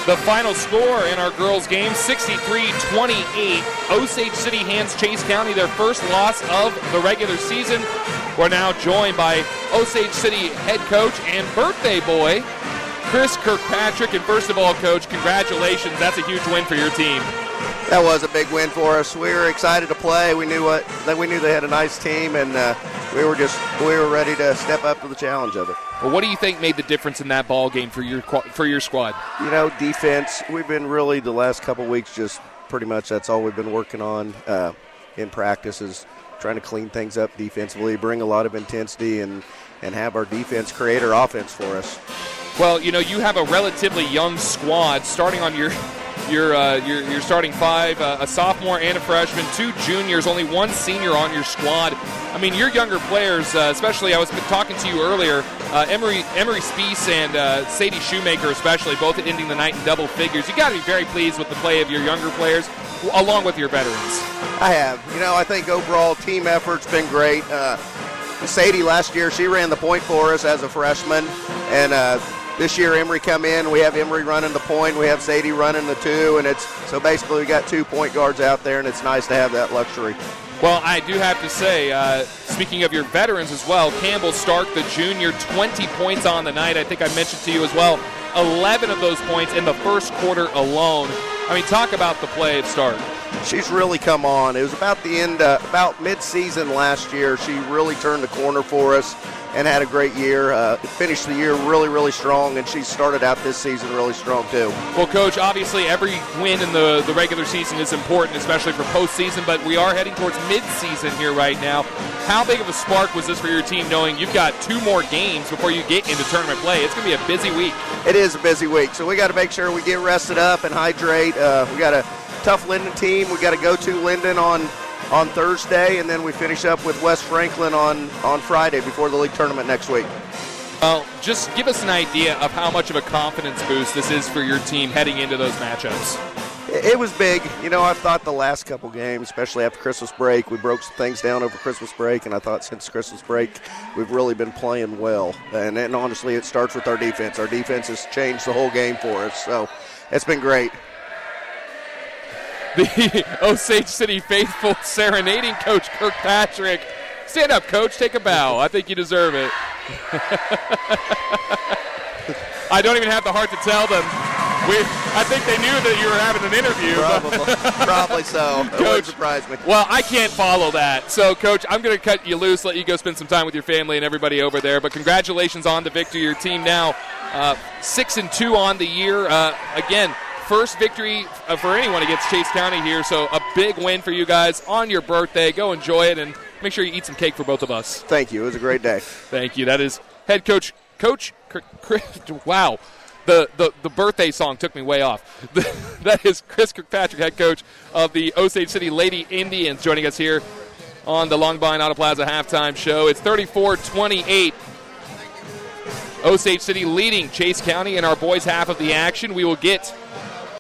The final score in our girls' game, 63-28. Osage City hands Chase County their first loss of the regular season. We're now joined by Osage City head coach and birthday boy, Chris Kirkpatrick. And first of all, Coach, congratulations. That's a huge win for your team. That was a big win for us. We were excited to play. We knew they had a nice team, and we were ready to step up to the challenge of it. Well, what do you think made the difference in that ball game for your squad? Defense. We've been really the last couple weeks just pretty much that's all we've been working on in practice is trying to clean things up defensively, bring a lot of intensity, and have our defense create our offense for us. Well, you have a relatively young squad starting on your starting five, a sophomore and a freshman, 2 juniors, only 1 senior on your squad. I mean, your younger players, especially, I was talking to you earlier, Emery Speece and Sadie Shoemaker especially, both ending the night in double figures. You got to be very pleased with the play of your younger players, along with your veterans. I have. I think overall team effort's been great. Sadie last year, she ran the point for us as a freshman, and this year, Emery come in. We have Emery running the point. We have Sadie running the 2, and so basically we got 2 point guards out there, and it's nice to have that luxury. Well, I do have to say, speaking of your veterans as well, Campbell Stark, the junior, 20 points on the night. I think I mentioned to you as well, 11 of those points in the first quarter alone. I mean, talk about the play of Stark. She's really come on. It was about the end, about mid-season last year. She really turned the corner for us and had a great year. Finished the year really, really strong, and she started out this season really strong too. Well, Coach, obviously every win in the regular season is important, especially for postseason, but we are heading towards mid-season here right now. How big of a spark was this for your team, knowing you've got 2 more games before you get into tournament play? It's going to be a busy week. It is a busy week, so we got to make sure we get rested up and hydrate. We got a tough Linden team. We got to go to Linden on Thursday, and then we finish up with West Franklin on Friday before the league tournament next week. Well, just give us an idea of how much of a confidence boost this is for your team heading into those matchups. It was big. I've thought the last couple games, especially after Christmas break, we broke some things down over Christmas break, and I thought since Christmas break we've really been playing well. And honestly, it starts with our defense. Our defense has changed the whole game for us, so it's been great. The Osage City faithful serenading Coach Kirkpatrick. Stand up, Coach. Take a bow. I think you deserve it. I don't even have the heart to tell them. I think they knew that you were having an interview. Probably so. It wouldn't surprise me. Well, I can't follow that. So, Coach, I'm going to cut you loose, let you go spend some time with your family and everybody over there. But congratulations on the victory. Your team now 6-2 on the year. Again, first victory for anyone against Chase County here, so a big win for you guys on your birthday. Go enjoy it, and make sure you eat some cake for both of us. Thank you. It was a great day. Thank you. That is head coach Chris. Wow. The birthday song took me way off. That is Chris Kirkpatrick, head coach of the Osage City Lady Indians, joining us here on the Long Behind Auto Plaza halftime show. It's 34-28. Osage City leading Chase County in our boys' half of the action. We will get